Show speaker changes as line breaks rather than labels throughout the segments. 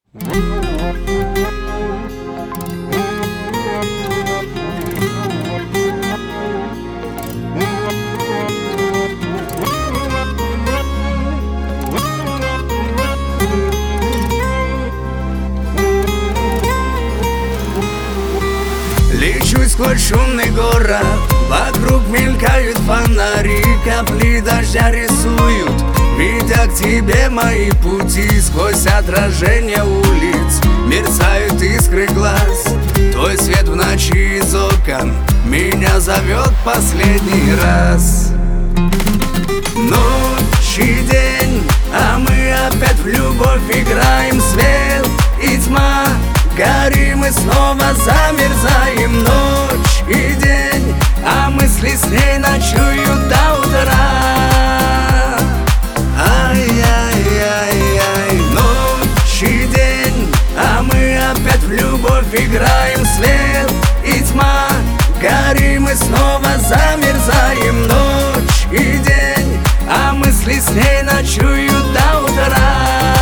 Лечусь сквозь шумный город, вокруг мелькают фонари, капли дождя рисуют, видя к тебе мои пути. Сквозь отражение улиц мерцают искры глаз, твой свет в ночи из окон меня зовет последний раз. Ночь и день, а мы опять в любовь играем. Свет и тьма, горим и снова замерзаем. Ночь и день, а мысли с ней ночуют до утра. Ай-яй-яй-яй. Ночь и день, а мы опять в любовь играем. Свет и тьма, горим и снова замерзаем. Ночь и день, а мысли с ней ночуют до утра.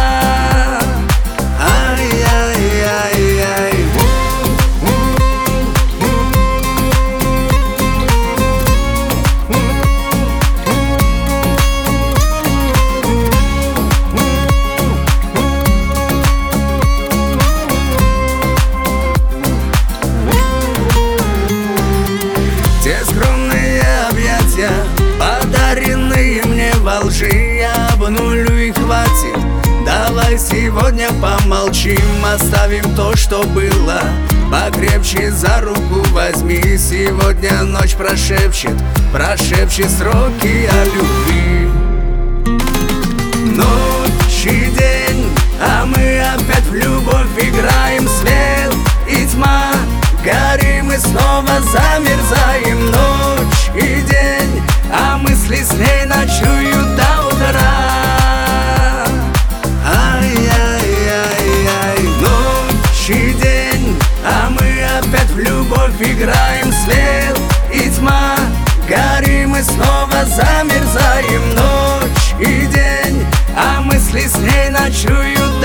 Ай-яй-яй-яй. Те скромные объятия, подаренные мне во лжи, я обнулю и хватит. Давай сегодня помолчим, оставим то, что было. Покрепче за руку возьми, сегодня ночь прошепчет строки о любви. Ночь и день, а мы опять в любовь играем. Свет и тьма, горим и снова замерзаем. Ночь и день, а мысли с ней ночуют до утра. Ай-яй-яй-яй. Ночь и день, а мы опять в любовь играем. Свет и тьма, горим и снова замерзаем. Ночь и день, а мысли с ней ночуют